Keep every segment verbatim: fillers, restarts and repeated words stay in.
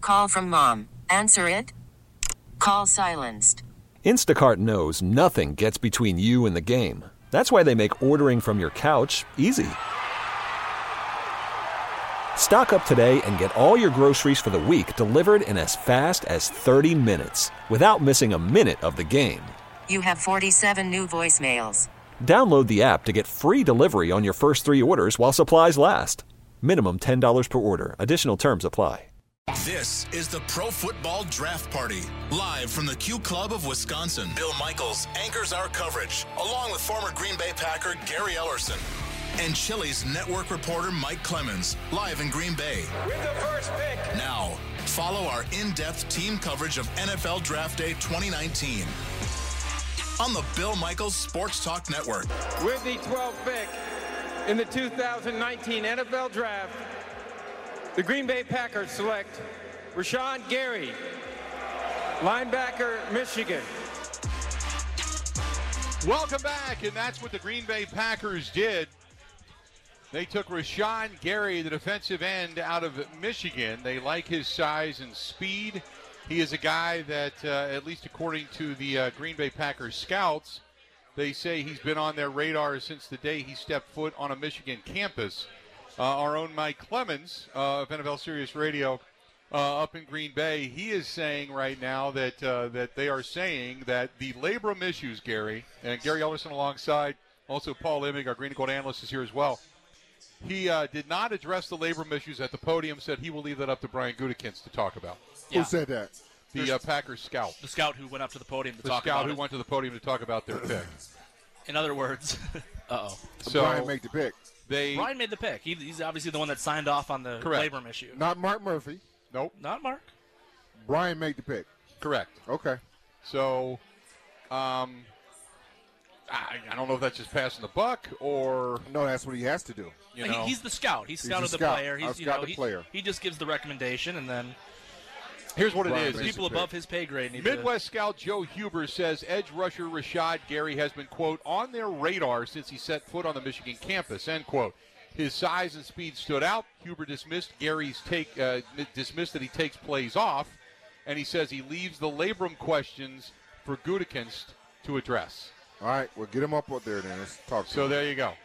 Call from mom. Answer it. Call silenced. Instacart knows nothing gets between you and the game. That's why they make ordering from your couch easy. Stock up today and get all your groceries for the week delivered in as fast as thirty minutes without missing a minute of the game. You have forty-seven new voicemails. Download the app to get free delivery on your first three orders while supplies last. Minimum ten dollars per order. Additional terms apply. This is the Pro Football Draft Party, live from the Q Club of Wisconsin. Bill Michaels anchors our coverage, along with former Green Bay Packer Gary Ellerson and Chili's network reporter Mike Clemens, live in Green Bay. With the first pick. Now, follow our in-depth team coverage of N F L Draft Day twenty nineteen on the Bill Michaels Sports Talk Network. With the twelfth pick in the two thousand nineteen N F L Draft, the Green Bay Packers select Rashawn Gary, linebacker, Michigan. Welcome back, and that's what the Green Bay Packers did. They took Rashawn Gary, the defensive end out of Michigan. They like his size and speed. He is a guy that, uh, at least according to the uh, Green Bay Packers scouts, they say he's been on their radar since the day he stepped foot on a Michigan campus. Uh, our own Mike Clemens uh, of N F L Sirius Radio uh, up in Green Bay, he is saying right now that uh, that they are saying that the labrum issues, Gary, and Gary Ellerson alongside, also Paul Immig, our Green and Gold analyst, is here as well. He uh, did not address the labrum issues at the podium, said he will leave that up to Brian Gutekunst to talk about. Yeah. Who said that? The uh, Packers scout. The scout who went up to the podium to the talk about The scout who it. went to the podium to talk about their pick. In other words, uh-oh. So Brian made the pick. They, Brian made the pick. He, he's obviously the one that signed off on the correct. labrum issue. Not Mark Murphy. Nope. Not Mark. Brian made the pick. Correct. Okay. So, um, I, I don't know if that's just passing the buck or no. That's what he has to do. You know, he, he's the scout. He he's scouted the, the scout. player. He's I've you got know the he, player. He just gives the recommendation, and then here's what it Brian is. People above his pay grade need Midwest to... scout Joe Huber says edge rusher Rashawn Gary has been, quote, on their radar since he set foot on the Michigan campus, end quote. His size and speed stood out. Huber dismissed Gary's take, uh, dismissed that he takes plays off, and he says he leaves the labrum questions for Gutekunst to address. All right, well, get him up out there then. Let's talk to So him. there you go.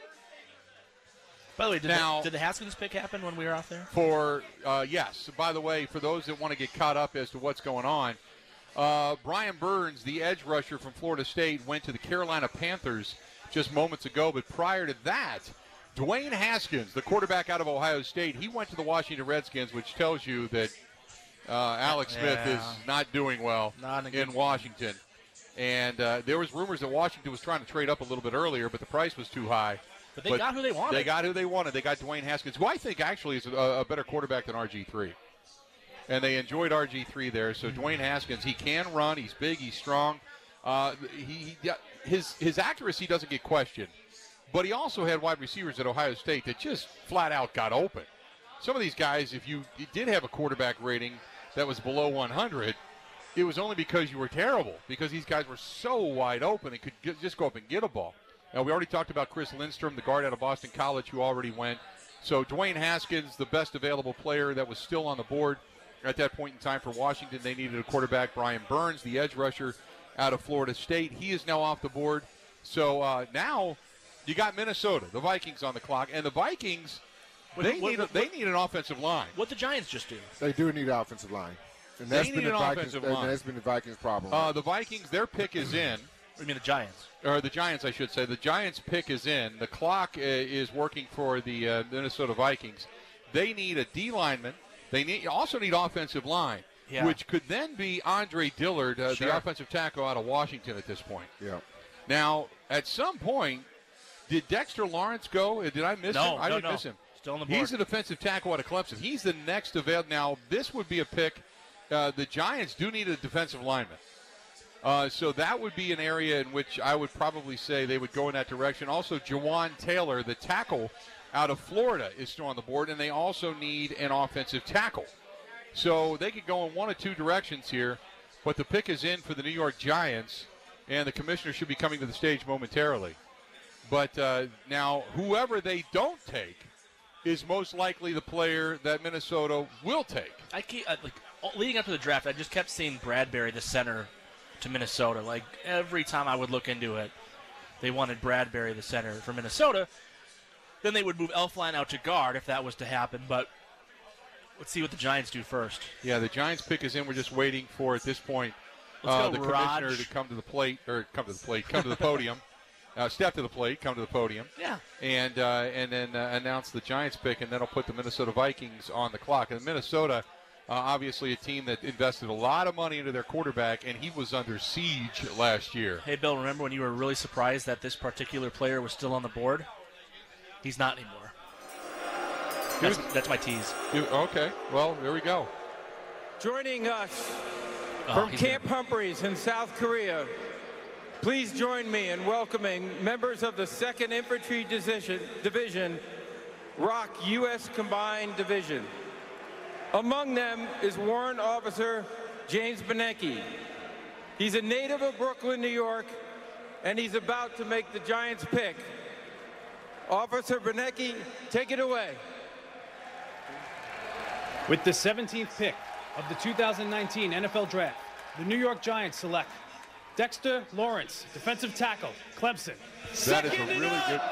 By the way, did, now, the, did the Haskins pick happen when we were off there? For, uh, yes. By the way, for those that want to get caught up as to what's going on, uh, Brian Burns, the edge rusher from Florida State, went to the Carolina Panthers just moments ago. But prior to that, Dwayne Haskins, the quarterback out of Ohio State, he went to the Washington Redskins, which tells you that uh, Alex Smith yeah. is not doing well not in, in Washington. And uh, there was rumors that Washington was trying to trade up a little bit earlier, but the price was too high. But they but got who they wanted. They got who they wanted. They got Dwayne Haskins, who I think actually is a, a better quarterback than R G three. And they enjoyed R G three there. So Dwayne Haskins, he can run. He's big. He's strong. Uh, he, he his his accuracy doesn't get questioned. But he also had wide receivers at Ohio State that just flat out got open. Some of these guys, if you did have a quarterback rating that was below one hundred, it was only because you were terrible, because these guys were so wide open and could get, just go up and get a ball. Now, we already talked about Chris Lindstrom, the guard out of Boston College, who already went. So Dwayne Haskins, the best available player that was still on the board at that point in time for Washington. They needed a quarterback. Brian Burns, the edge rusher out of Florida State, he is now off the board. So uh, now you got Minnesota, the Vikings on the clock, and the Vikings, What- they what- need a, what- they need an offensive line. What the Giants just do? They do need an offensive line. And They that's need been the an Vikings. offensive and line. That's been the Vikings' problem. Uh, the Vikings, their pick is in. I mean the Giants. Or the Giants, I should say. The Giants' pick is in. The clock uh, is working for the uh, Minnesota Vikings. They need a D lineman. They need also need offensive line, Yeah. which could then be Andre Dillard, uh, Sure. the offensive tackle out of Washington at this point. yeah. Now, at some point, did Dexter Lawrence go? Did I miss No, him? I no, didn't no. miss him. Still on the board. He's a defensive tackle out of Clemson. He's the next available. Now, this would be a pick. Uh, the Giants do need a defensive lineman. Uh, so that would be an area in which I would probably say they would go in that direction. Also, Jawan Taylor, the tackle out of Florida, is still on the board, and they also need an offensive tackle. So they could go in one of two directions here, but the pick is in for the New York Giants, and the commissioner should be coming to the stage momentarily. But uh, now, whoever they don't take, is most likely the player that Minnesota will take. I keep uh, like leading up to the draft, I just kept seeing Bradbury, the center, to Minnesota. Like every time I would look into it, they wanted Bradbury, the center, for Minnesota. Then they would move Elflein out to guard if that was to happen. But let's see what the Giants do first. Yeah, the Giants pick is in. We're just waiting for, at this point, Let's uh, go, the Raj. commissioner to come to the plate, or come to the plate, come to the podium, uh, step to the plate, come to the podium. Yeah. And uh, and then uh, announce the Giants pick, and then I'll put the Minnesota Vikings on the clock. And Minnesota, uh, obviously a team that invested a lot of money into their quarterback, and he was under siege last year. Hey, Bill, remember when you were really surprised that this particular player was still on the board? He's not anymore. That's, that's my tease. You, okay, well, there we go. Joining us Oh, from he's Camp gonna- Humphreys in South Korea, please join me in welcoming members of the second Infantry Division, Division R O C U S Combined Division. Among them is Warrant Officer James Benecke. He's a native of Brooklyn, New York, and he's about to make the Giants pick. Officer Benecke, take it away. With the seventeenth pick of the two thousand nineteen N F L Draft, the New York Giants select Dexter Lawrence, defensive tackle, Clemson. That is a really good.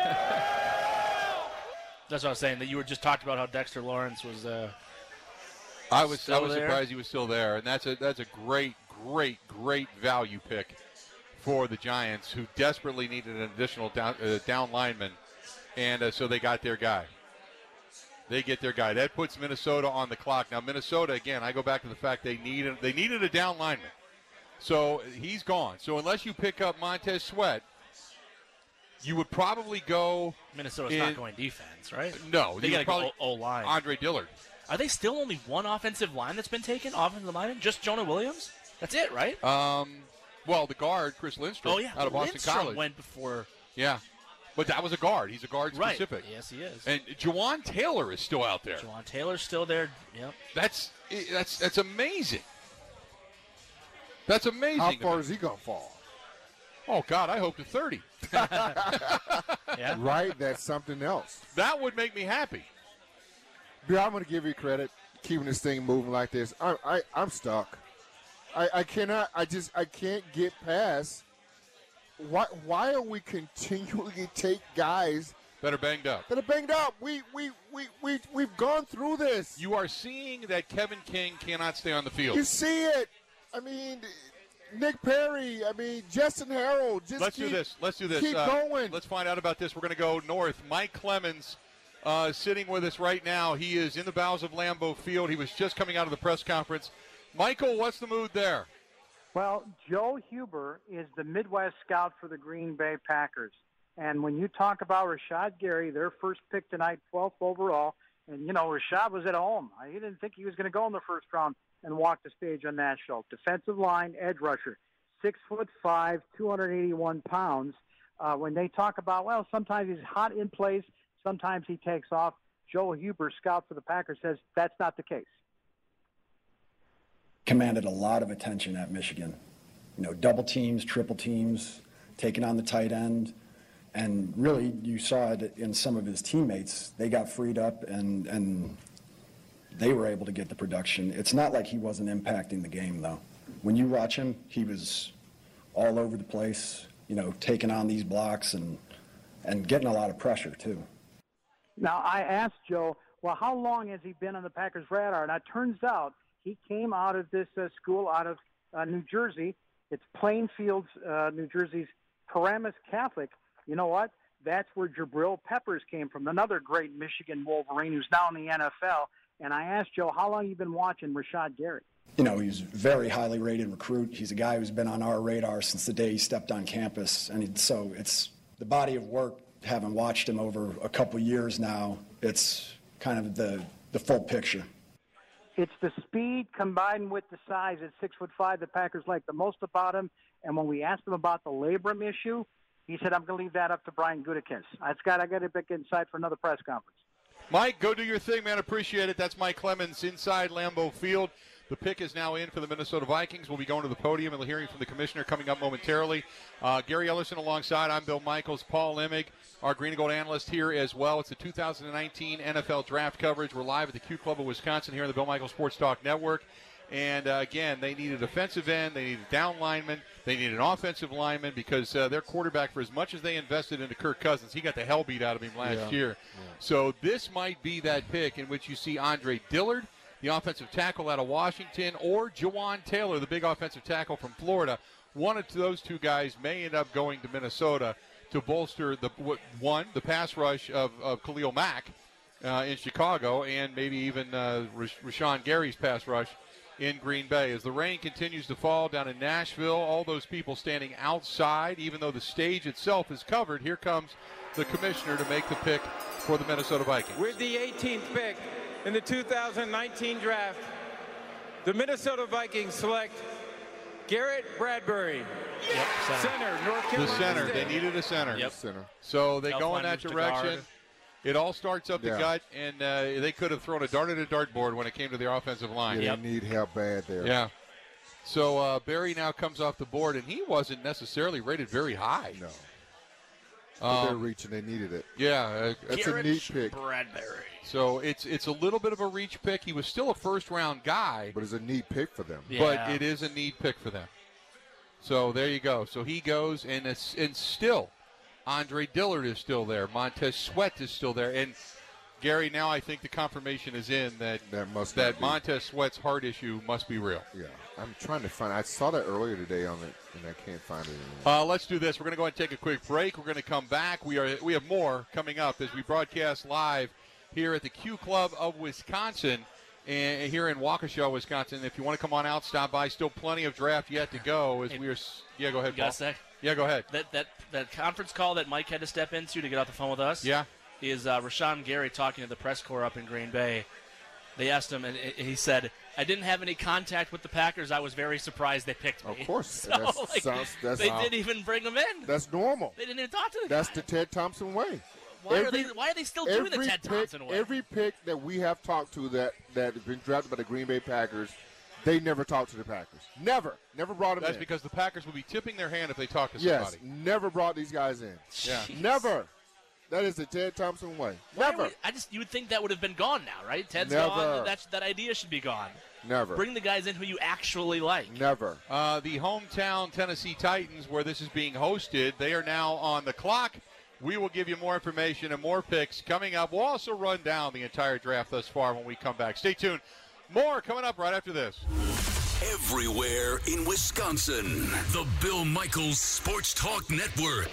That's what I was saying, that you were just talked about how Dexter Lawrence was uh, I was still I was there. surprised he was still there, and that's a that's a great, great, great value pick for the Giants, who desperately needed an additional down uh, down lineman, and uh, so they got their guy. They get their guy. That puts Minnesota on the clock. Now, Minnesota, again, I go back to the fact they needed they needed a down lineman. So he's gone. So unless you pick up Montez Sweat, you would probably go. Minnesota's in, not going defense, right? No, They you got would to probably go O-line. Andre Dillard. Are they still only one offensive line that's been taken? Offensive lineman? Just Jonah Williams? That's it, right? Um, well, the guard, Chris Lindstrom, oh, yeah. out of Boston Lindstrom College. went before. Yeah, but that was a guard. He's a guard Right. specific. Yes, he is. And Jawan Taylor is still out there. Jawan Taylor's still there. Yep. That's that's that's amazing. That's amazing. How far is he going to fall? Oh, God, I hope to thirty. Yeah. Right? That's something else. That would make me happy. Bill, I'm going to give you credit keeping this thing moving like this. I, I, I'm stuck. I, I cannot, I just, I can't get past. Why, why are we continually take guys That are banged up. that are banged up? We, we, we, we, we've gone through this. You are seeing that Kevin King cannot stay on the field. You see it. I mean, Nick Perry. I mean, Justin Harold. Just Let's keep, do this. Let's do this. Keep Uh, going. Let's find out about this. We're going to go north. Mike Clemens uh, sitting with us right now. He is in the bowels of Lambeau Field. He was just coming out of the press conference. Michael, what's the mood there? Well, Joe Huber is the Midwest scout for the Green Bay Packers. And when you talk about Rashad Gary, their first pick tonight, twelfth overall, and, you know, Rashad was at home. I didn't think he was going to go in the first round and walk the stage on that show. Defensive line, edge rusher, six foot five, two hundred eighty-one pounds. Uh, when they talk about, well, sometimes he's hot in place, sometimes he takes off, Joe Huber, scout for the Packers, says that's not the case. Commanded a lot of attention at Michigan. You know, double teams, triple teams, taking on the tight end. And really, you saw it in some of his teammates. They got freed up and, and they were able to get the production. It's not like he wasn't impacting the game, though. When you watch him, he was all over the place, you know, taking on these blocks and, and getting a lot of pressure, too. Now, I asked Joe, well, how long has he been on the Packers' radar? And it turns out he came out of this uh, school out of uh, New Jersey. It's Plainfield, uh, New Jersey's Paramus Catholic. You know what? That's where Jabril Peppers came from, another great Michigan Wolverine who's now in the N F L. And I asked Joe, how long have you been watching Rashad Gary? You know, he's a very highly rated recruit. He's a guy who's been on our radar since the day he stepped on campus. And it, so it's the body of work, having watched him over a couple years now, it's kind of the, the full picture. It's the speed combined with the size at six foot five the Packers like the most about him. And when we asked him about the labrum issue, he said, I'm going to leave that up to Brian Gutekunst. That's got I got a big insight for another press conference. Mike, go do your thing, man. Appreciate it. That's Mike Clemens inside Lambeau Field. The pick is now in for the Minnesota Vikings. We'll be going to the podium and hearing from the commissioner coming up momentarily. Uh, Gary Ellerson alongside. I'm Bill Michaels. Paul Emig, our Green and Gold analyst here as well. It's the two thousand nineteen N F L Draft coverage. We're live at the Q Club of Wisconsin here on the Bill Michaels Sports Talk Network. And, uh, again, they need a defensive end. They need a down lineman. They need an offensive lineman because uh, their quarterback, for as much as they invested into Kirk Cousins, he got the hell beat out of him last Yeah. year. Yeah. So this might be that pick in which you see Andre Dillard, the offensive tackle out of Washington, or Jawan Taylor, the big offensive tackle from Florida. One of those two guys may end up going to Minnesota to bolster the one, the pass rush of, of Khalil Mack uh, in Chicago, and maybe even uh, Rashawn Gary's pass rush in Green Bay. As the rain continues to fall down in Nashville, all those people standing outside, even though the stage itself is covered, here comes the commissioner to make the pick for the Minnesota Vikings. With the eighteenth pick in the two thousand nineteen draft, the Minnesota Vikings select Garrett Bradbury, Yep, center. center, North The Carolina center. State. They needed a center. Yep. Center. So they Elf go in line that moves to direction. guard. It all starts up the Yeah. gut, and uh, they could have thrown a dart at a dartboard when it came to their offensive line. Yeah, Yep. they need help bad there. Yeah. So uh, Barry now comes off the board, and he wasn't necessarily rated very high. No. But Um, they're reaching. They needed it. Yeah. Uh, That's Garrett a neat pick, Bradbury. so it's it's a little bit of a reach pick. He was still a first round guy, but it's a neat pick for them. Yeah. but it is a neat pick for them. So there you go. So he goes, and it's and still, Andre Dillard is still there. Montez Sweat is still there, and Gary. Now I think the confirmation is in that That must that not be. Montez Sweat's heart issue must be real. Yeah, I'm trying to find. I saw that earlier today on it, and I can't find it anymore. Uh, let's do this. We're going to go ahead and take a quick break. We're going to come back. We are we have more coming up as we broadcast live here at the Q Club of Wisconsin, and here in Waukesha, Wisconsin. If you want to come on out, stop by. Still plenty of draft yet to go. As Hey, we are, s- yeah, go ahead, You got Paul. a sec? Yeah, go ahead. That, that, that conference call that Mike had to step into to get off the phone with us Yeah, is uh, Rashawn Gary talking to the press corps up in Green Bay. They asked him, and he said, I didn't have any contact with the Packers. I was very surprised they picked me. Of course. So, That's- like, sounds- that's- they uh, didn't even bring him in. That's normal. They didn't even talk to the That's guy. the Ted Thompson way. why, are every- they, why are they still doing the Every Ted pick, Thompson way? every pick that we have talked to that that has been drafted by the Green Bay Packers, they never talked to the Packers. Never, never brought them that's in. because the Packers would be tipping their hand if they talk to yes, somebody. never brought these guys in. Yeah. Jeez. Never. That is the Ted Thompson way. Why are Never, we- I just you would think that would have been gone now, right? Ted's Never. gone. That that idea should be gone. never, Bring the guys in who you actually like. never. Uh, the hometown Tennessee Titans, where this is being hosted, they are now on the clock. We will give you more information and more picks coming up. We'll also run down the entire draft thus far when we come back. Stay tuned. More coming up right after this. Everywhere in Wisconsin. The Bill Michaels Sports Talk Network.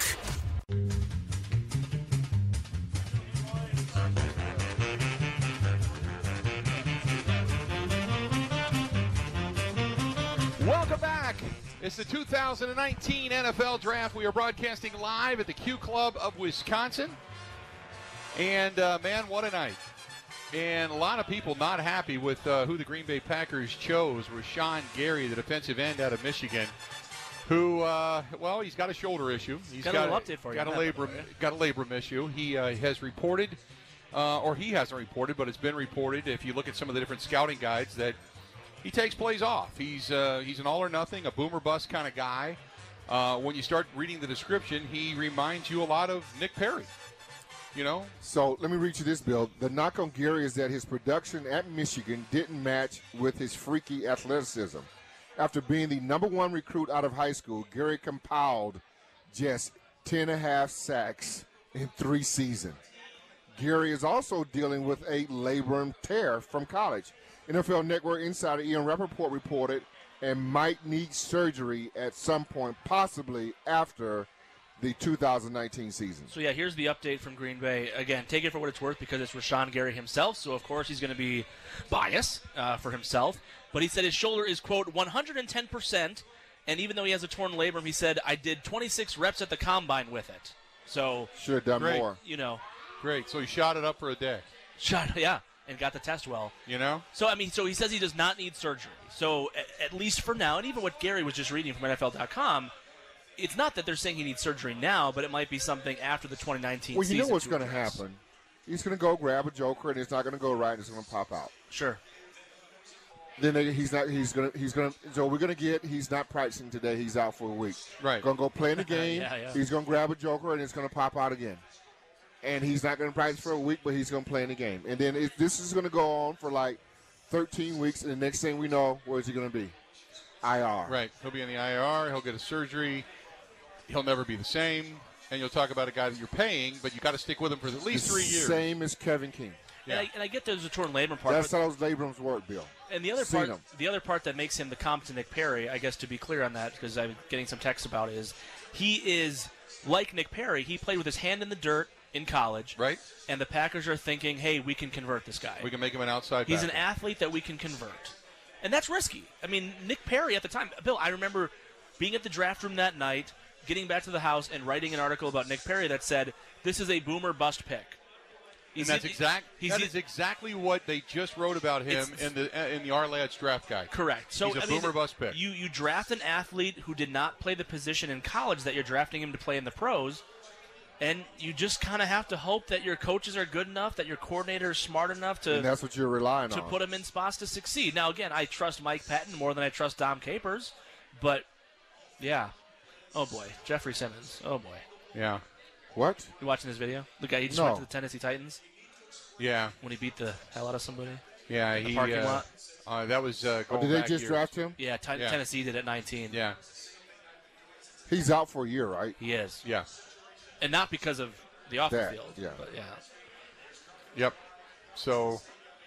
Welcome back. It's the two thousand nineteen N F L Draft. We are broadcasting live at the Q Club of Wisconsin. And, uh, man, what a night. And a lot of people not happy with uh, who the Green Bay Packers chose. Rashawn Gary, the defensive end out of Michigan, who, uh, well, he's got a shoulder issue. He's Got a little update for you got a on that, labrum, by the way. got a labrum issue. He uh, has reported, uh, or he hasn't reported, but it's been reported, if you look at some of the different scouting guides, that he takes plays off. He's uh, he's an all or nothing, a boomer bust kind of guy. Uh, when you start reading the description, he reminds you a lot of Nick Perry. You know? So let me read you this, Bill. The knock on Gary is that his production at Michigan didn't match with his freaky athleticism. After being the number one recruit out of high school, Gary compiled just ten and a half sacks in three seasons. Gary is also dealing with a labrum tear from college. N F L Network insider Ian Rappaport reported and might need surgery at some point, possibly after the two thousand nineteen season. So, yeah, here's the update from Green Bay. Again, take it for what it's worth because it's Rashawn Gary himself, so of course he's going to be biased uh, for himself. But he said his shoulder is, quote, one hundred ten percent, and even though he has a torn labrum, he said, I did twenty-six reps at the combine with it. So, should have done Great. more. You know. Great. So he shot it up for a day. Shot, yeah, and got the test well. You know? So, I mean, so he says he does not need surgery. So, at, at least for now, and even what Gary was just reading from N F L dot com, it's not that they're saying he needs surgery now, but it might be something after the twenty nineteen Well, season. you know what's to going to address. happen. He's going to go grab a joker, and it's not going to go right, and it's going to pop out. Sure. Then they, he's not. He's gonna. He's gonna. So we're gonna get. He's not practicing today. He's out for a week. Right. Gonna go play in the game. Yeah, yeah. He's gonna grab a joker and it's gonna pop out again. And he's not gonna practice for a week, but he's gonna play in the game. And then it, this is gonna go on for like thirteen weeks. And the next thing we know, where's he gonna be? I R. Right. He'll be in the I R. He'll get a surgery. He'll never be the same. And you'll talk about a guy that you're paying, but you got to stick with him for at least the three years. Same as Kevin King. Yeah. And, I, and I get there's a torn labrum part. That's but, how those labrums work, Bill. And the other Seen part, them. the other part that makes him the comp to Nick Perry, I guess to be clear on that, because I'm getting some texts about it, is he is like Nick Perry. He played with his hand in the dirt in college. Right. And the Packers are thinking, hey, we can convert this guy. We can make him an outside He's backer. an athlete that we can convert. And that's risky. I mean, Nick Perry at the time, Bill, I remember being at the draft room that night, getting back to the house and writing an article about Nick Perry that said, this is a boomer bust pick. And that's exact. He's, that is exactly what they just wrote about him in the in the Our-Lads draft guide. Correct. So he's a I mean, boomer bust pick. You you draft an athlete who did not play the position in college that you're drafting him to play in the pros, and you just kind of have to hope that your coaches are good enough, that your coordinator is smart enough to And that's what you're relying to on. put him in spots to succeed. Now again, I trust Mike Patton more than I trust Dom Capers, but yeah, oh boy, Jeffrey Simmons, oh boy. Yeah. What? You watching this video? The guy he just No. went to the Tennessee Titans. Yeah. When he beat the hell out of somebody. Yeah, in the he. parking Uh, lot. uh, that was uh, Oh, going did they back just years. draft him? Yeah, T- Yeah. Tennessee did at nineteen. Yeah. He's out for a year, right? He is. Yeah. And not because of the off the That, field. yeah. But yeah. Yep. So.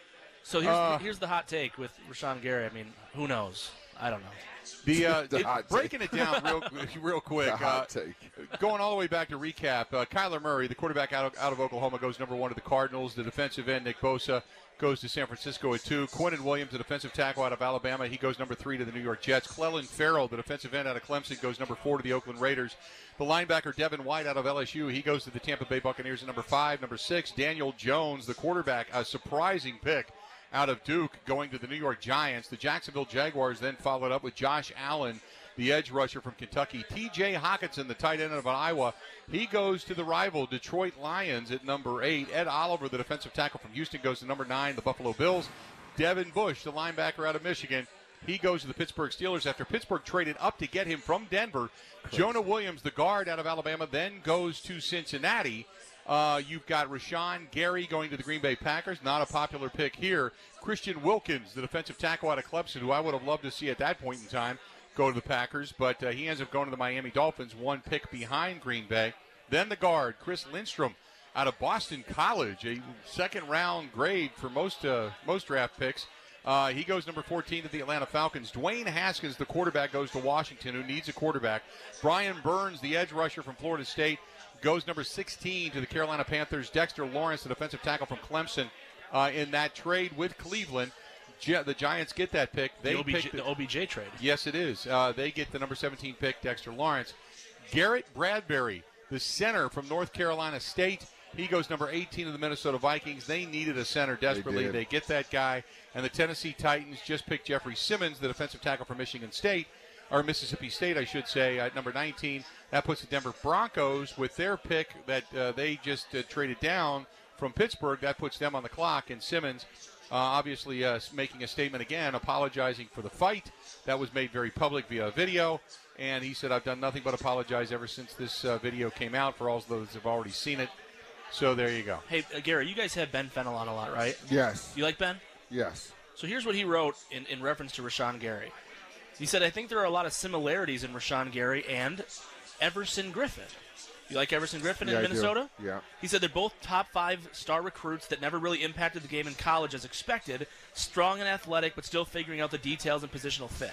So here's, Uh, here's the hot take with Rashawn Gary. I mean, who knows? I don't know. The, uh, The it- hot take. breaking it down real, real quick. The hot uh, take. Going all the way back to recap, uh, Kyler Murray, the quarterback out of, out of Oklahoma, goes number one to the Cardinals. The defensive end, Nick Bosa, goes to San Francisco at two. Quinnen Williams, the defensive tackle out of Alabama, he goes number three to the New York Jets. Clelin Ferrell, the defensive end out of Clemson, goes number four to the Oakland Raiders. The linebacker, Devin White out of L S U, he goes to the Tampa Bay Buccaneers at number five. Number six, Daniel Jones, the quarterback, a surprising pick out of Duke, going to the New York Giants. The Jacksonville Jaguars then followed up with Josh Allen, the edge rusher from Kentucky. T J Hockenson, the tight end of Iowa, he goes to the rival Detroit Lions at number eight. Ed Oliver, the defensive tackle from Houston, goes to number nine, the Buffalo Bills. Devin Bush, the linebacker out of Michigan, he goes to the Pittsburgh Steelers after Pittsburgh traded up to get him from Denver. Jonah Williams, the guard out of Alabama, then goes to Cincinnati. Uh, you've got Rashawn Gary going to the Green Bay Packers. Not a popular pick here. Christian Wilkins, the defensive tackle out of Clemson, who I would have loved to see at that point in time, go to the Packers. But uh, he ends up going to the Miami Dolphins, one pick behind Green Bay. Then the guard, Chris Lindstrom, out of Boston College, a second-round grade for most uh, most draft picks. Uh, he goes number fourteen to the Atlanta Falcons. Dwayne Haskins, the quarterback, goes to Washington, who needs a quarterback. Brian Burns, the edge rusher from Florida State, goes number sixteen to the Carolina Panthers. Dexter Lawrence, the defensive tackle from Clemson, uh, in that trade with Cleveland. Gi- the Giants get that pick. They the, O B J, pick the O B J trade. Yes, it is. Uh, they get the number seventeen pick, Dexter Lawrence. Garrett Bradbury, the center from North Carolina State, he goes number eighteen to the Minnesota Vikings. They needed a center desperately. They They, did. get that guy. And the Tennessee Titans just picked Jeffrey Simmons, the defensive tackle from Michigan State, or Mississippi State, I should say, at number nineteen. That puts the Denver Broncos with their pick that uh, they just uh, traded down from Pittsburgh. That puts them on the clock. And Simmons, uh, obviously uh, making a statement again, apologizing for the fight. That was made very public via video. And he said, I've done nothing but apologize ever since this uh, video came out, for all those who have already seen it. So there you go. Hey, uh, Gary, you guys have Ben Fennell on a lot, right? Yes. You like Ben? Yes. So here's what he wrote in, in reference to Rashawn Gary. He said, I think there are a lot of similarities in Rashawn Gary and Everson Griffin. You like Everson Griffin Yeah, I in do. Minnesota? Yeah. He said they're both top five star recruits that never really impacted the game in college as expected, strong and athletic, but still figuring out the details and positional fit.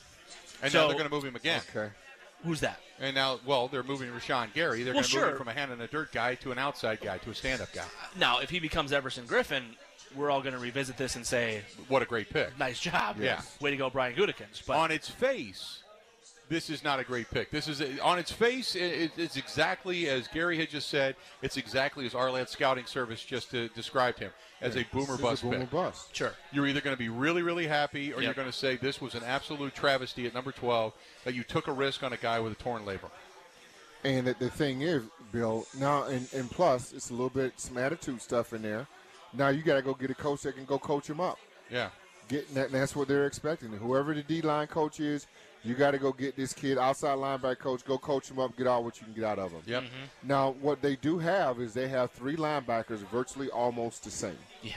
And So- now they're going to move him again. Okay. Who's that? And now, well, they're moving Rashawn Gary. They're Well, going to move sure. him from a hand in the dirt guy to an outside guy, to a stand-up guy. Now, if he becomes Everson Griffin, we're all going to revisit this and say, What a great pick. nice job. Yes. Way to go, Brian Gutekunst. But On its face, this is not a great pick. This is a, on its face. It, it's exactly as Gary had just said. It's exactly as Our-Lads Scouting Service just uh, described him, as a boomer It's bust a boomer pick. bust. Sure. You're either going to be really, really happy, or Yep. you're going to say this was an absolute travesty at number twelve that you took a risk on a guy with a torn labrum. And the, the thing is, Bill, now, and, and plus, it's a little bit some attitude stuff in there. Now you got to go get a coach that can go coach him up. Yeah. Getting that, and that's what they're expecting. Whoever the D-line coach is, you got to go get this kid, outside linebacker coach, go coach him up, get all what you can get out of him. Yep. Mm-hmm. Now, what they do have is they have three linebackers virtually almost the same. Yeah.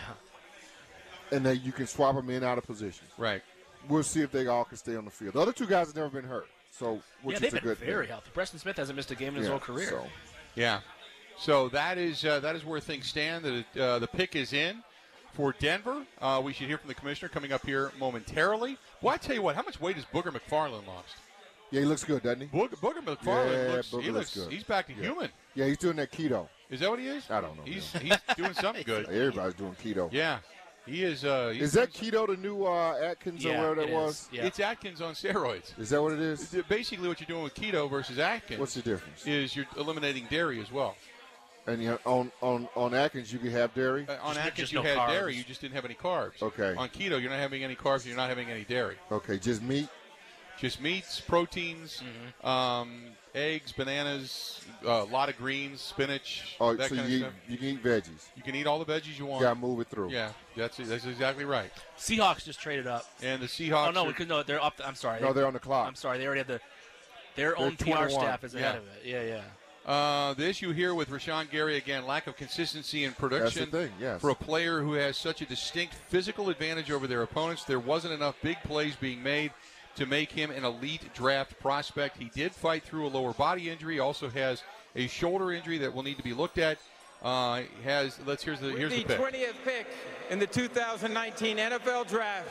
And then you can swap them in out of position. Right. We'll see if they all can stay on the field. The other two guys have never been hurt, so which yeah, is they've a been good very thing. healthy. Preston Smith hasn't missed a game in his Yeah, whole career. so. Yeah. So that is uh, that is where things stand. The, uh, the pick is in for Denver. Uh, we should hear from the commissioner coming up here momentarily. Well, I tell you what, how much weight has Booger McFarland lost? Yeah, he looks good, doesn't he? Booger, Booger McFarland yeah, looks, Booger he looks looks good. He's back to yeah. human. Yeah, he's doing that keto. Is that what he is? I don't know. He's man. he's doing something good. Everybody's doing keto. Yeah. He is. Uh, he's is that keto the new uh, Atkins Yeah, or whatever that it was? is. Yeah. It's Atkins on steroids. Is that what it is? Basically, what you're doing with keto versus Atkins. What's the difference? Is you're eliminating dairy as well. And you know, on, on, on Atkins, you can have dairy? Uh, on Just- Atkins, just you no had carbs. dairy. You just didn't have any carbs. Okay. On keto, you're not having any carbs. You're not having any dairy. Okay, just meat? Just meats, proteins, Mm-hmm. um, eggs, bananas, a lot of greens, spinach, Oh, that so kind you, of eat, stuff. you can eat veggies. You can eat all the veggies you You want. got to move it through. Yeah, that's that's exactly right. Seahawks just traded up. And the Seahawks. Oh no, are- because no, they're up. I'm sorry. No, they're on the clock. I'm sorry. They already have the their They're own P R twenty-one. staff is ahead Yeah. of it. Yeah, yeah. Uh, the issue here with Rashawn Gary, again, lack of consistency in production. That's the thing, yes. For a player who has such a distinct physical advantage over their opponents, there wasn't enough big plays being made to make him an elite draft prospect. He did fight through a lower body injury, also has a shoulder injury that will need to be looked at. Uh, he has let's here's the With here's the the pick. twentieth pick in the two thousand nineteen N F L Draft,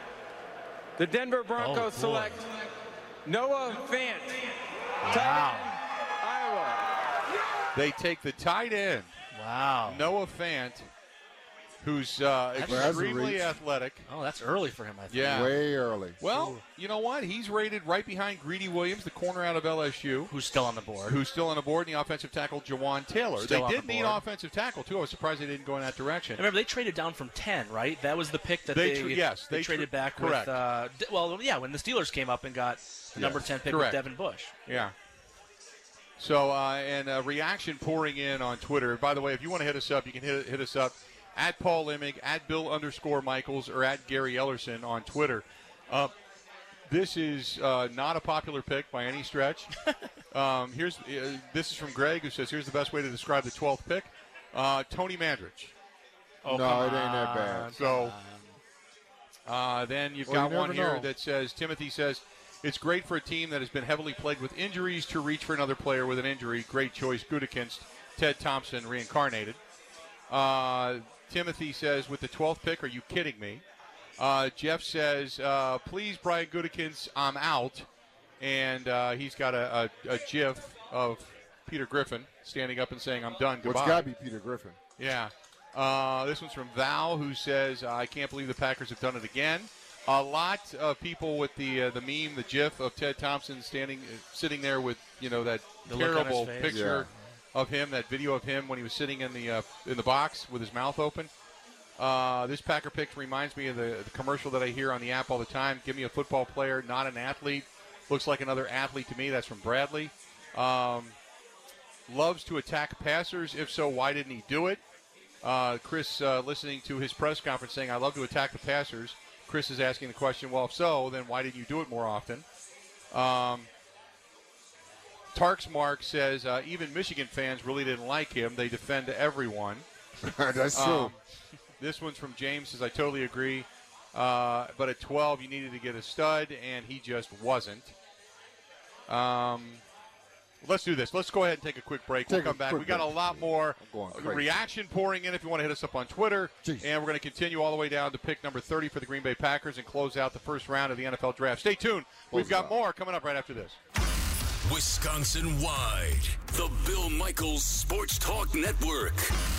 the Denver Broncos Oh, boy. select Noah Fant, Wow. tight end, Iowa. They take the tight end, Wow. Noah Fant, who's uh, That's- extremely reach. athletic. Oh, that's early for him, I think. Yeah. Way early. Well, you know what? He's rated right behind Greedy Williams, the corner out of L S U. Who's still on the board? Who's still on the board, and the offensive tackle, Jawan Taylor. Still they on did the need board. offensive tackle, too. I was surprised they didn't go in that direction. Remember, they traded down from ten, right? That was the pick that They they, tr- yes, they, they tr- traded back correct. with. Uh, D- well, yeah, when the Steelers came up and got the number ten pick correct. with Devin Bush. Yeah. So, uh, and a reaction pouring in on Twitter. By the way, if you want to hit us up, you can hit, hit us up at Paul Immig, at Bill underscore Michaels, or at Gary Ellerson on Twitter. Uh, this is uh, not a popular pick by any stretch. um, here's uh, This is from Greg, who says, here's the best way to describe the twelfth pick. Uh, Tony Mandrich. Oh, no, come it ain't that on. bad. So uh, then you've Well, got you one never here know. that says, Timothy says, it's great for a team that has been heavily plagued with injuries to reach for another player with an injury. Great choice, Gutekunst, Ted Thompson reincarnated. Uh, Timothy says, with the twelfth pick, are you kidding me? Uh, Jeff says, uh, please, Brian Gutekunst, I'm out. And uh, he's got a, a, a gif of Peter Griffin standing up and saying, I'm done, Well, goodbye. it's got to be Peter Griffin. Yeah. Uh, this one's from Val, who says, I can't believe the Packers have done it again. A lot of people with the uh, the meme, the GIF of Ted Thompson standing, uh, sitting there with you know that The look on his terrible face. picture of him, that video of him when he was sitting in the uh, in the box with his mouth open. Uh, this Packer pick reminds me of the, the commercial that I hear on the app all the time. Give me a football player, not an athlete. Looks like another athlete to me. That's from Bradley. Um, loves to attack passers. If so, why didn't he do it? Uh, Chris, uh, listening to his press conference, saying, I love to attack the passers. Chris is asking the question, well, if so, then why didn't you do it more often? Um, Tarks Mark says, uh, even Michigan fans really didn't like him. They defend everyone. That's true. Um, this one's from James, says, I totally agree. Uh, but at twelve, you needed to get a stud, and he just wasn't. Um, let's do this. Let's go ahead and take a quick break. Take a we'll come back. quick We got a break. lot more I'm going crazy. reaction pouring in if you want to hit us up on Twitter. Jeez. And we're going to continue all the way down to pick number thirty for the Green Bay Packers and close out the first round of the N F L Draft. Stay tuned. We've it got out. more coming up right after this. Wisconsin-wide, the Bill Michaels Sports Talk Network.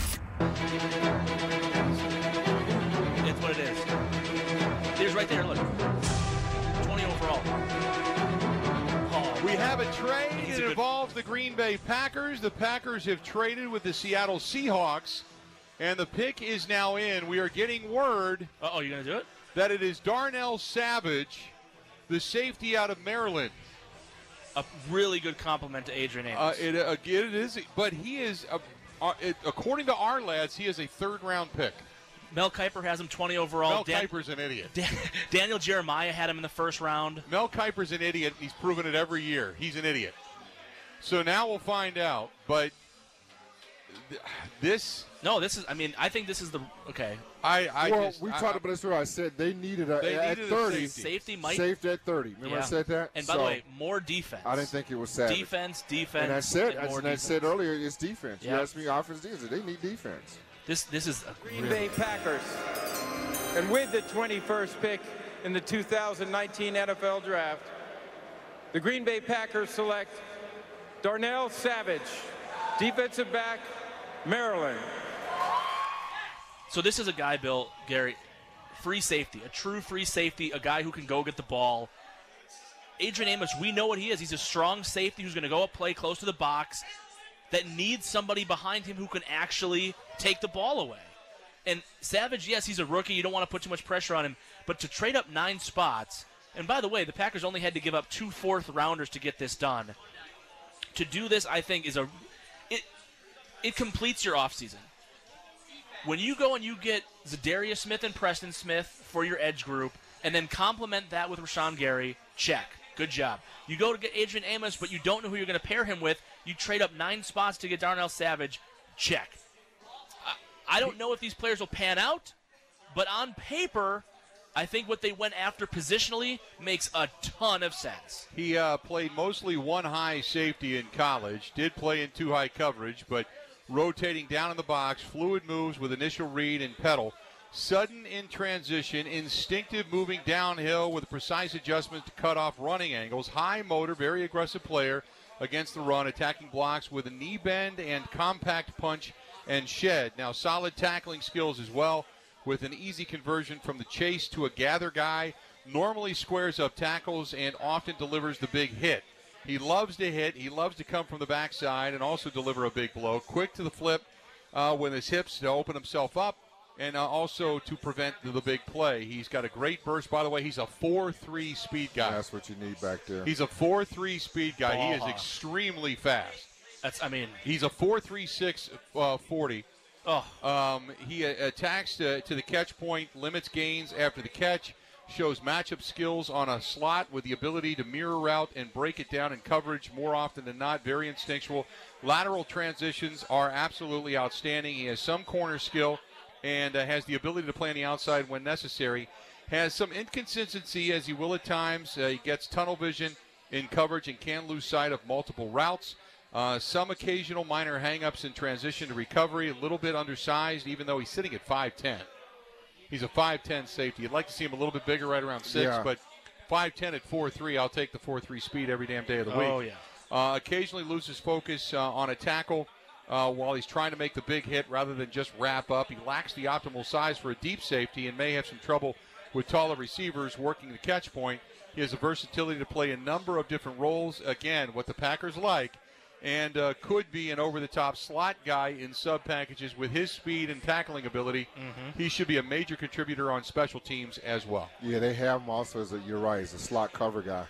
It's what it is. Here's right there. Look, twenty overall. Oh, We have a trade He's that a good- involves the Green Bay Packers. The Packers have traded with the Seattle Seahawks, and the pick is now in. We are getting word Uh-oh, you gonna do it? that it is Darnell Savage, the safety out of Maryland. A really good compliment to Adrian Amos. Uh, it, uh, it is, but he is, uh, uh, it, according to our lads, he is a third-round pick. Mel Kiper has him twenty overall. Mel Dan- Kiper's an idiot. Dan- Daniel Jeremiah had him in the first round. Mel Kiper's an idiot. He's proven it every year. He's an idiot. So now we'll find out. But th- this... No, this is, I mean, I think this is the, okay. I, I well, just, we I, talked about this earlier. I said they needed a, they at needed thirty. A safety. Safety might. Safety at thirty. Remember Yeah. I said that? And by so, the way, more defense. I didn't think it was Savage. Defense, defense. And I said, and more and I defense. said earlier, it's defense. Yeah. You asked me offense, defense. They need defense. This, this is a Green really, Bay Packers. And with the twenty-first pick in the two thousand nineteen N F L Draft, the Green Bay Packers select Darnell Savage, defensive back, Maryland. So this is a guy, Bill, Gary, free safety, a true free safety, a guy who can go get the ball. Adrian Amos, we know what he is. He's a strong safety who's going to go up, play close to the box, that needs somebody behind him who can actually take the ball away. And Savage, yes, he's a rookie. You don't want to put too much pressure on him. But to trade up nine spots, and by the way, the Packers only had to give up two fourth-rounders to get this done. To do this, I think, is a it, it completes your offseason. When you go and you get Zadarius Smith and Preston Smith for your edge group, and then complement that with Rashawn Gary, check. Good job. You go to get Adrian Amos, but you don't know who you're going to pair him with. You trade up nine spots to get Darnell Savage, check. I, I don't know if these players will pan out, but on paper, I think what they went after positionally makes a ton of sense. He uh, played mostly one high safety in college, did play in two high coverage, but rotating down in the box, fluid moves with initial read and pedal, sudden in transition, instinctive moving downhill with precise adjustments to cut off running angles, high motor, very aggressive player against the run, attacking blocks with a knee bend and compact punch and shed. Now, solid tackling skills as well, with an easy conversion from the chase to a gather guy, normally squares up tackles and often delivers the big hit. He loves to hit. He loves to come from the backside and also deliver a big blow. Quick to the flip uh, with his hips to open himself up and uh, also to prevent the, the big play. He's got a great burst. By the way, he's a four three speed guy. That's what you need back there. He's a four three speed guy. Uh-huh. He is extremely fast. That's, I mean. He's a four three six uh, forty. Oh. Um, he uh, attacks to, to the catch point, limits gains after the catch, shows matchup skills on a slot with the ability to mirror route and break it down in coverage more often than not. Very instinctual. Lateral transitions are absolutely outstanding. He has some corner skill and uh, has the ability to play on the outside when necessary. Has some inconsistency, as he will at times. Uh, he gets tunnel vision in coverage and can lose sight of multiple routes. Uh, some occasional minor hang-ups in transition to recovery. A little bit undersized, even though he's sitting at five ten. He's a five ten safety. You'd like to see him a little bit bigger, right around six, yeah. but five ten at four three, I'll take the four three speed every damn day of the week. Oh, yeah. Uh, occasionally loses focus uh, on a tackle uh, while he's trying to make the big hit rather than just wrap up. He lacks the optimal size for a deep safety and may have some trouble with taller receivers working the catch point. He has the versatility to play a number of different roles. Again, what the Packers like, and uh, could be an over-the-top slot guy in sub-packages with his speed and tackling ability. Mm-hmm. He should be a major contributor on special teams as well. Yeah, they have him also as a, you're right, as a slot cover guy.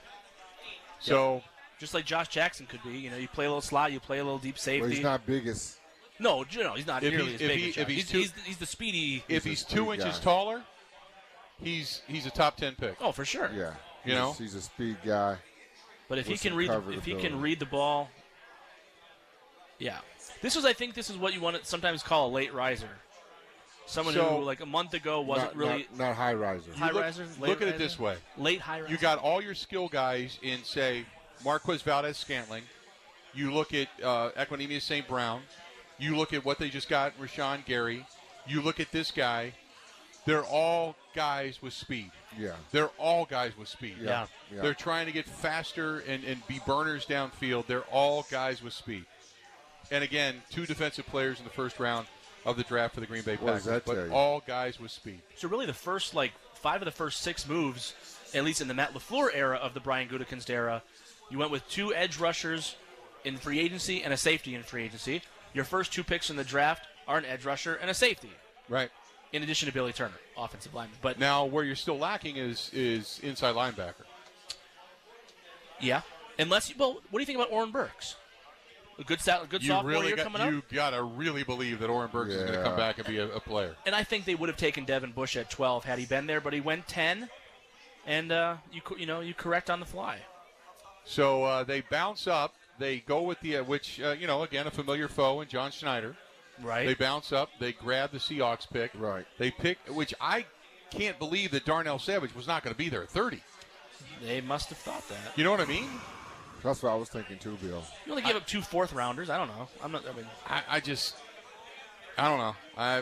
So, yep. Just like Josh Jackson could be. You know, you play a little slot, you play a little deep safety. Well, he's not biggest. No, you know, he's not if nearly he's, as big he, as Josh. if he's, he's, two, he's, he's the speedy. If he's he's two inches guy. taller, he's he's a top ten pick. Oh, for sure. Yeah. You he's, know? He's a speed guy. But if he with can some read, the, covered if he ability. can read the ball, yeah. This was, I think, this is what you want to sometimes call a late riser. Someone So- who, like a month ago, wasn't not, really not, not high riser. high look, riser. Late Look at it riser? this way. Late high riser. You got all your skill guys in, say, Marquez Valdez-Scantling. You look at uh, Equanimeous Saint Brown. You look at what they just got, Rashawn Gary. You look at this guy. They're all guys with speed. Yeah. They're all guys with speed. Yeah. Yeah. They're trying to get faster and, and be burners downfield. They're all guys with speed. And again, two defensive players in the first round of the draft for the Green Bay What does Packers. that But tell you? all guys with speed. So really the first, like, five of the first six moves, at least in the Matt LaFleur era of the Brian Gutekunst era, you went with two edge rushers in free agency and a safety in free agency. Your first two picks in the draft are an edge rusher and a safety, Right. in addition to Billy Turner, offensive lineman. But Now, where you're still lacking is is inside linebacker. yeah, unless you, well, what do you think about Oren Burks? A good, sa- good you sophomore really year got, coming up. You got to really believe that Oren Burks is going to come back and be a, a player. And I think they would have taken Devin Bush at twelve had he been there, but he went ten, and uh, you co- you know you correct on the fly. So uh, they bounce up. They go with the uh, which uh, you know again a familiar foe in John Schneider. Right. They bounce up. They grab the Seahawks pick. Right. They pick, which I can't believe that Darnell Savage was not going to be there at thirty. They must have thought that. You know what I mean? That's what I was thinking too, Bill. You only gave up two fourth rounders. I don't know. I'm not. I mean, I, I just, I don't know. I,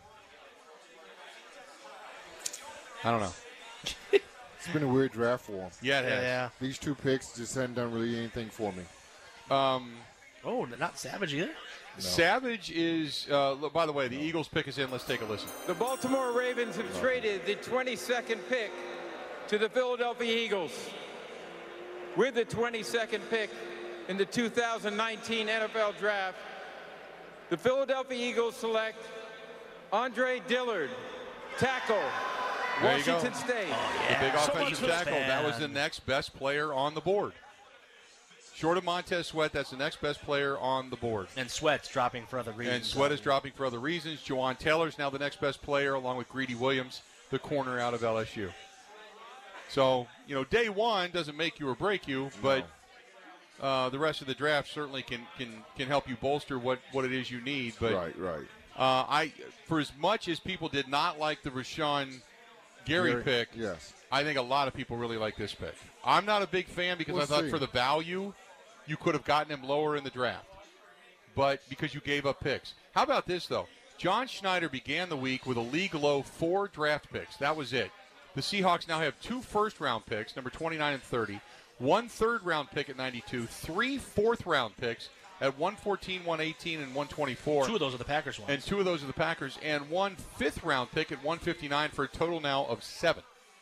I don't know. It's been a weird draft for him. Yeah, it has. yeah. These two picks just hadn't done really anything for me. Um, oh, not Savage either. No. Savage is. Uh, look, by the way, the Eagles pick is in. Let's take a listen. The Baltimore Ravens have traded the twenty-second pick to the Philadelphia Eagles. With the twenty-second pick in the two thousand nineteen N F L Draft, the Philadelphia Eagles select Andre Dillard, tackle, There you go. Washington State. Oh, yeah. The big So offensive much tackle. fan. That was the next best player on the board. Short of Montez Sweat, that's the next best player on the board. And Sweat's dropping for other reasons. And Sweat is dropping for other reasons. Jawan Taylor's now the next best player, along with Greedy Williams, the corner out of L S U. So, you know, day one doesn't make you or break you, but uh, the rest of the draft certainly can can, can help you bolster what, what it is you need. But right, right. Uh, I, for as much as people did not like the Rashawn Gary, Gary pick, yes. I think a lot of people really like this pick. I'm not a big fan because We'll I thought see. for the value, you could have gotten him lower in the draft. But because you gave up picks. How about this, though? John Schneider began the week with a league-low four draft picks. That was it. The Seahawks now have two first-round picks, number twenty-nine and thirty, one third-round pick at ninety-two, three fourth-round picks at one fourteen, one eighteen, and one twenty-four. Two of those are the Packers ones. And two of those are the Packers, and one fifth-round pick at one fifty-nine for a total now of seven.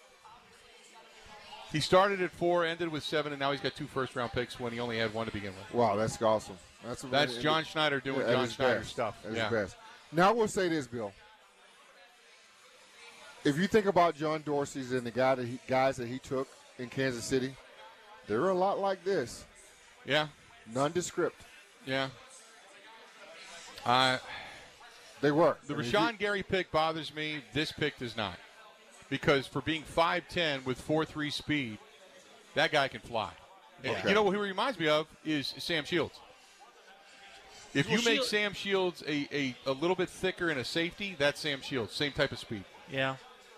He started at four, ended with seven, and now he's got two first-round picks when he only had one to begin with. Wow, that's awesome. That's, That's John Schneider doing yeah, at John his Schneider best. stuff. At his Yeah. best. Now I will say this, Bill. If you think about John Dorsey's and the guy that he, guys that he took in Kansas City, they're a lot like this. Yeah. Nondescript. Yeah. Uh, they were. The I mean, Rashawn he- Gary pick bothers me. This pick does not. Because for being five ten with four three speed, that guy can fly. And Okay. you know who he reminds me of is Sam Shields. If Well, you make Shield- Sam Shields a, a, a little bit thicker and a safety, that's Sam Shields. Same type of speed. Yeah.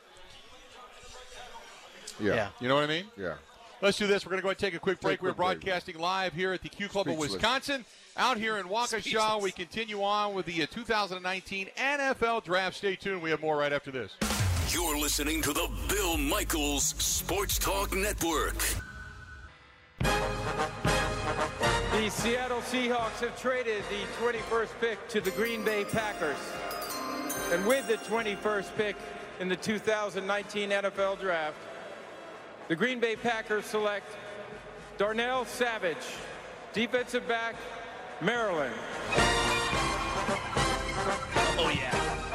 Yeah. Yeah. You know what I mean? Yeah. Let's do this. We're going to go ahead and take a quick break. Take a We're quick break. broadcasting live here at the Q Club of Speechless. Wisconsin. Out here in Waukesha, Speechless. we continue on with the uh, two thousand nineteen N F L Draft. Stay tuned. We have more right after this. You're listening to the Bill Michaels Sports Talk Network. The Seattle Seahawks have traded the twenty-first pick to the Green Bay Packers. And with the twenty-first pick in the two thousand nineteen N F L Draft, the Green Bay Packers select Darnell Savage, defensive back, Maryland. Oh, yeah.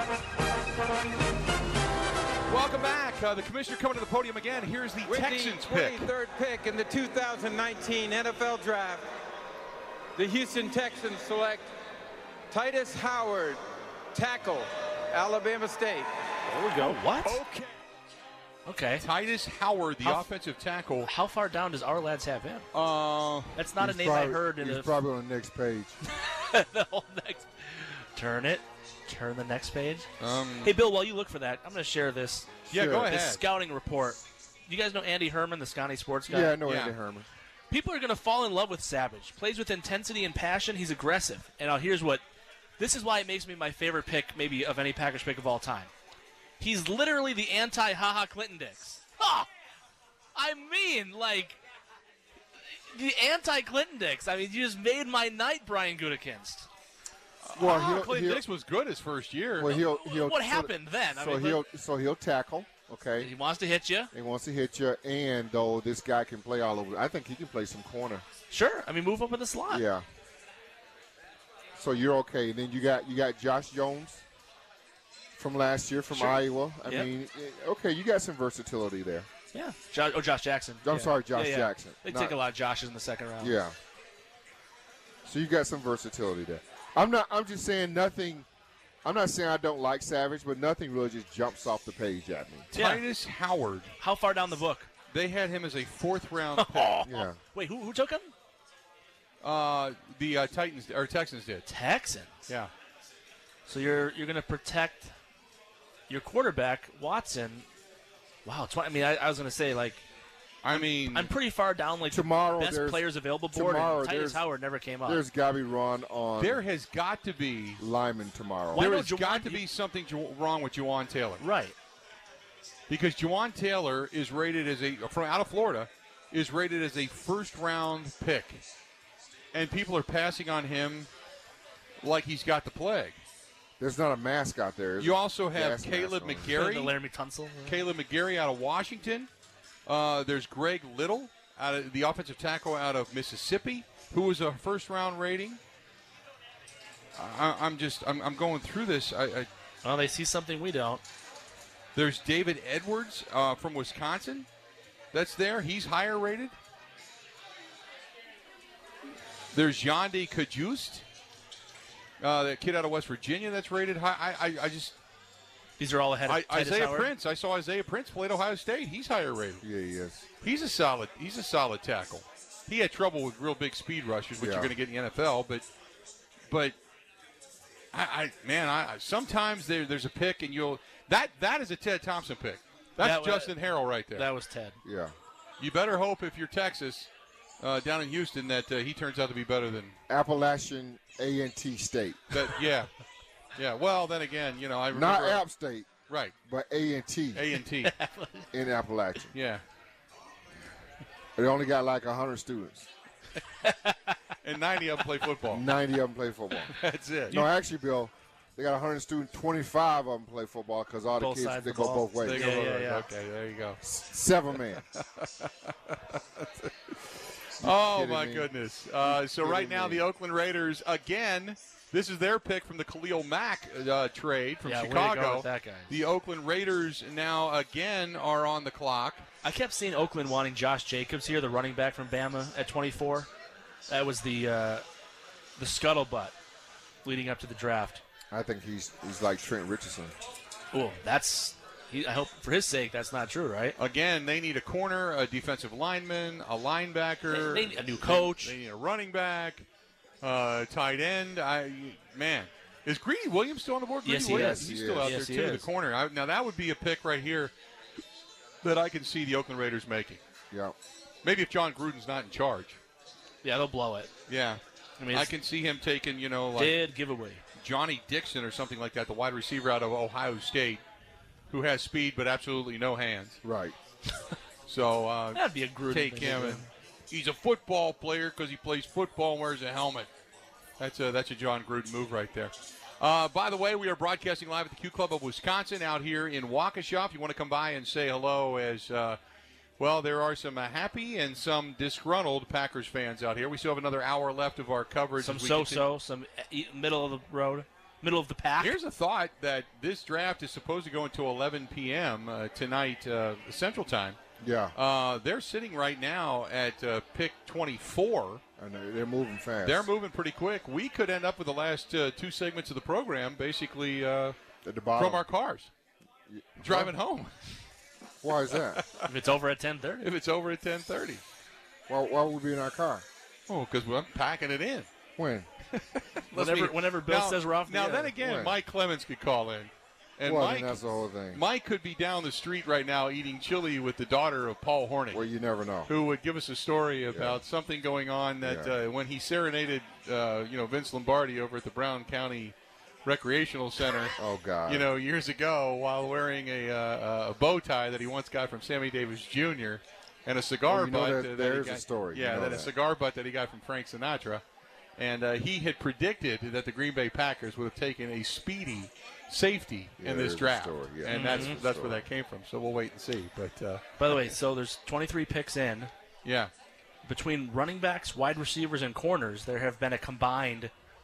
Welcome back. Uh, the commissioner coming to the podium again. Here's the With Texans the pick. twenty-third pick in the two thousand nineteen N F L Draft, the Houston Texans select Titus Howard, tackle, Alabama State. There we go. What? Okay. Okay. Titus Howard, the How- offensive tackle. How far down does our lads have him? Uh, That's not He's a name probably- I heard in He's the, probably on the next page. the whole next. Turn it. Turn the next page. um, Hey, Bill, while you look for that, I'm going to share this. yeah, sure. go This ahead. scouting report. You guys know Andy Herman, the Scotty Sports guy? Yeah, I know Yeah. Andy Herman. People are going to fall in love with Savage. Plays with intensity and passion. He's aggressive. And now here's what. This is why it makes me my favorite pick, maybe, of any Packers pick of all time. He's literally the anti-Ha-Ha Clinton Dix. Oh, I mean, like, the anti-Clinton Dix. I mean, you just made my night, Brian Gutekunst. Well, Ah, he'll, Clinton he'll, Dix was good his first year. well, he'll, he'll What so- happened then? I So mean, he'll so he'll tackle. Okay. he wants to hit you. He wants to hit you, and though this guy can play all over, I think he can play some corner. Sure. I mean, move up in the slot. Yeah. So you're okay. Then you got you got Josh Jones from last year from Sure. Iowa. I Yep. mean, eh, okay, you got some versatility there. Yeah. Jo- oh, Josh Jackson. I'm Yeah. sorry, Josh Yeah, yeah. Jackson. They Not- take a lot of Joshes in the second round. Yeah. So you got some versatility there. I'm not. I'm just saying nothing. I'm not saying I don't like Savage, but nothing really just jumps off the page at me. Yeah. Titus Howard. How far down the book? They had him as a fourth round pick. Yeah. Wait, who, who took him? Uh, the uh, Titans or Texans did. Texans. Yeah. So you're you're going to protect your quarterback Watson. Wow, twenty, I mean, I, I was going to say like, I mean, I'm pretty far down like tomorrow the best there's- players available board. tomorrow And Titus there's- Howard never came up. There's got to be run on there has got to be Lyman tomorrow. Why there no has Juwan- got to be something ju- wrong with Juwan Taylor. Right. Because Juwan Taylor is rated as a from out of Florida is rated as a first round pick, and people are passing on him like he's got the plague. There's not a mask out there. You also have Gas Caleb mask on. McGarry, The Laramie Tunsil. Caleb McGarry out of Washington. Uh, there's Greg Little, out of the offensive tackle out of Mississippi, who was a first round rating. I, I'm just I'm, I'm going through this. I, I, Well, they see something we don't. there's David Edwards uh, from Wisconsin. That's there. He's higher rated. There's Yandhi Kajust, uh, that kid out of West Virginia that's rated high. I, I, I just These are all ahead of I, Titus Isaiah Howard. Prince. I saw Isaiah Prince play at Ohio State. He's higher rated. Yeah, he is. He's a solid. He's a solid tackle. He had trouble with real big speed rushes, which Yeah. you're going to get in the N F L. But, but, I, I man, I I- sometimes there there's a pick and you'll that that is a Ted Thompson pick. That's That wa- Justin Harrell right there. That was Ted. Yeah. You better hope if you're Texas, uh, down in Houston, that uh, he turns out to be better than Appalachian A and T State. that. Yeah, yeah. Well, then again, you know, I remember Not App State, right. but A and T A and T. in Appalachian. Yeah, They only got like one hundred students. and ninety of them play football. ninety of them play football. That's it. No, actually, Bill, they got one hundred students. twenty-five of them play football because all the Both kids, sides they of the go ball. both ways. They go Yeah, over. yeah, yeah. Okay, there you go. Seven man. Oh, kidding my me? goodness. Uh, so right kidding now me? the Oakland Raiders, again, this is their pick from the Khalil Mack uh, trade from Yeah, way to Chicago. go with that guy. The Oakland Raiders now again are on the clock. I kept seeing Oakland wanting Josh Jacobs here, the running back from Bama at twenty-four. That was the uh, the scuttlebutt leading up to the draft. I think he's he's like Trent Richardson. Oh, that's. He, I hope for his sake that's not true, right? Again, they need a corner, a defensive lineman, a linebacker. They- they need a new coach. They, they need a running back, uh, tight end. I Man, is Greedy Williams still on the board? Yes, Greedy he Williams? is. He's He still is. out Yes, there, he too, the is. corner. I, now, that would be a pick right here that I can see the Oakland Raiders making. Yeah. Maybe if John Gruden's not in charge. Yeah, they'll blow it. Yeah. I mean, I it's can see him taking, you know, like dead giveaway. Johnny Dixon or something like that, the wide receiver out of Ohio State, who has speed but absolutely no hands. Right. So uh, That'd be a Gruden take thing to him, do. and he's a football player because he plays football and wears a helmet. That's a that's a John Gruden move right there. Uh, by the way, we are broadcasting live at the Q Club of Wisconsin out here in Waukesha. If you want to come by and say hello, as uh, well, there are some uh, happy and some disgruntled Packers fans out here. We still have another hour left of our coverage. Some as we so-so, some e- middle of the road, middle of the pack. Here's a thought that this draft is supposed to go until eleven p.m. Uh, tonight, uh, Central Time. Yeah. Uh, they're sitting right now at uh, pick twenty-four. And they're, they're moving fast. They're moving pretty quick. We could end up with the last uh, two segments of the program basically uh, at the bottom. from our cars, driving home. Why is that? If it's over at ten thirty. If it's over at ten thirty. Why, why would we be in our car? Oh, because we're packing it in. When? Whenever, whenever Bill now, says we're off. Now, the then air. again, When? Mike Clemens could call in. And well, Mike, then that's the whole thing. Mike could be down the street right now eating chili with the daughter of Paul Hornick. Well, you never know. Who would give us a story about something going on that Yeah. uh, when he serenaded, uh, you know, Vince Lombardi over at the Brown County Recreational Center. Oh God! You know, years ago, while wearing a, uh, a bow tie that he once got from Sammy Davis Junior and a cigar Oh, you know butt. that- uh, that there's he got, a story. You Yeah, know that, that. a cigar butt that he got from Frank Sinatra, and uh, he had predicted that the Green Bay Packers would have taken a speedy safety Yeah, in this there's a draft, story, yeah. and Mhm. that's There's a that's story. where that came from. So we'll wait and see. But uh, By the way, so there's twenty-three picks in. yeah, Between running backs, wide receivers, and corners, there have been a combined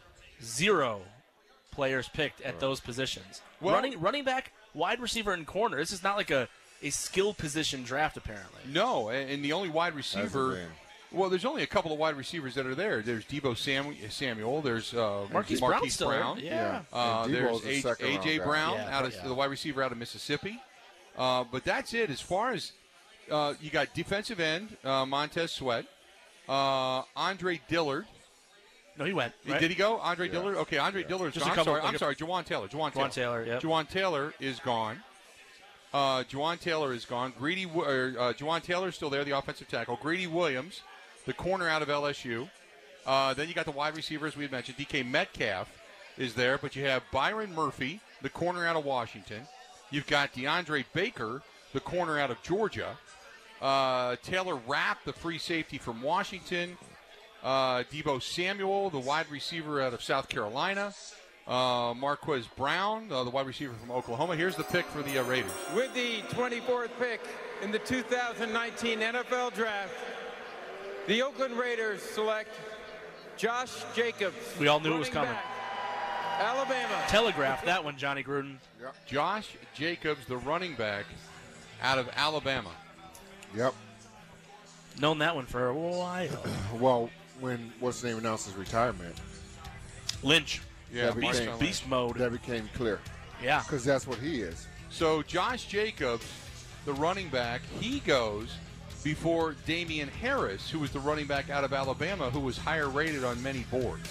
zero players picked at those positions. Well- running running back, wide receiver, and corner. This is not like a, a skill position draft, apparently. no, and and the only wide receiver. been. Well, there's only a couple of wide receivers that are there. There's Deebo Sam- Samuel. There's uh, Marquise, Marquise Brown. Brown. Yeah. Uh, there's A J Brown, yeah, out of yeah. the wide receiver out of Mississippi. Uh, but that's it. As far as uh, you got defensive end, uh, Montez Sweat, uh, Andre Dillard. No, he went. Right? Did he go? Andre Yeah. Dillard? Okay, Andre yeah. Dillard's Just gone. a couple, I'm sorry, like I'm a, sorry, Jawan Taylor. Jawan, Jawan Taylor, yep. Jawan Taylor is gone. Uh, Jawan Taylor is gone. Greedy, or, uh, Jawan Taylor is still there, the offensive tackle. Greedy Williams, the corner out of L S U. Uh, then you got the wide receivers we had mentioned. D K Metcalf is there, but you have Byron Murphy, the corner out of Washington. You've got DeAndre Baker, the corner out of Georgia. Uh, Taylor Rapp, the free safety from Washington. Uh, Deebo Samuel, the wide receiver out of South Carolina. Uh, Marquise Brown, uh, the wide receiver from Oklahoma. Here's the pick for the uh, Raiders. With the twenty-fourth pick in the two thousand nineteen N F L Draft, the Oakland Raiders select Josh Jacobs. We all knew it was coming. Back, Alabama. Telegraphed that one, Johnny Gruden. Yep. Josh Jacobs, the running back out of Alabama. Yep. Known that one for a while. Well, when what's his name announced his retirement, Lynch. Yeah, that beast, became, beast mode. That became clear. Yeah. Because that's what he is. So Josh Jacobs, the running back, he goes before Damian Harris, who was the running back out of Alabama, who was higher rated on many boards.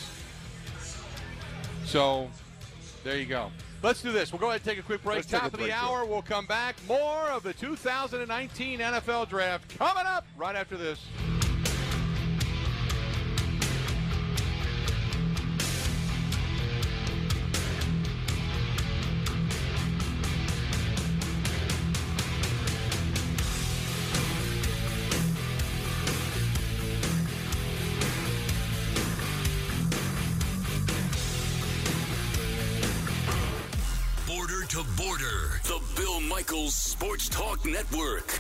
So there you go. Let's do this. We'll go ahead and take a quick break. Let's take Top a of break, the hour. yeah. We'll come back. More of the two thousand nineteen N F L Draft coming up right after this. Border to Border, the Bill Michaels Sports Talk Network.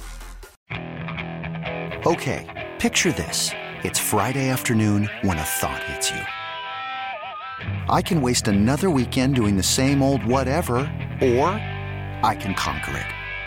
Okay, picture this. It's Friday afternoon when a thought hits you. I can waste another weekend doing the same old whatever, or I can conquer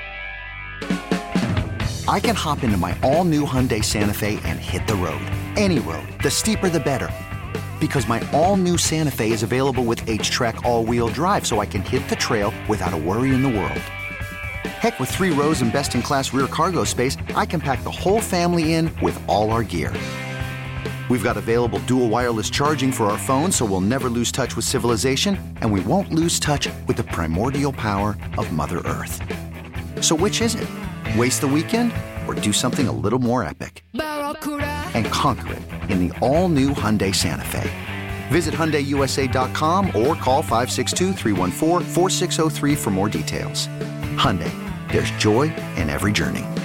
it. I can hop into my all-new Hyundai Santa Fe and hit the road. Any road. The steeper, the better. Because my all-new Santa Fe is available with H-Track all-wheel drive, so I can hit the trail without a worry in the world. Heck, with three rows and best-in-class rear cargo space, I can pack the whole family in with all our gear. We've got available dual wireless charging for our phones, so we'll never lose touch with civilization, and we won't lose touch with the primordial power of Mother Earth. So which is it? Waste the weekend or do something a little more epic? And conquer it in the all-new Hyundai Santa Fe. Visit Hyundai U S A dot com or call five six two, three one four, four six zero three for more details. Hyundai, there's joy in every journey.